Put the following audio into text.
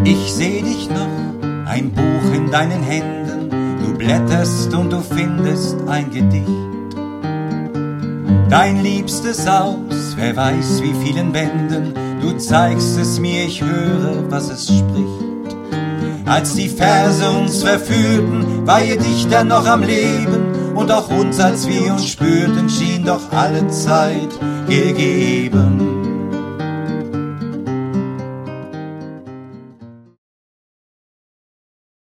Ich seh dich noch, ein Buch in deinen Händen, du blätterst und du findest ein Gedicht. Dein Liebstes aus, wer weiß wie vielen Bänden, du zeigst es mir, ich höre, was es spricht. Als die Verse uns verführten, war ihr Dichter noch am Leben, und auch uns, als wir uns spürten, schien doch alle Zeit gegeben.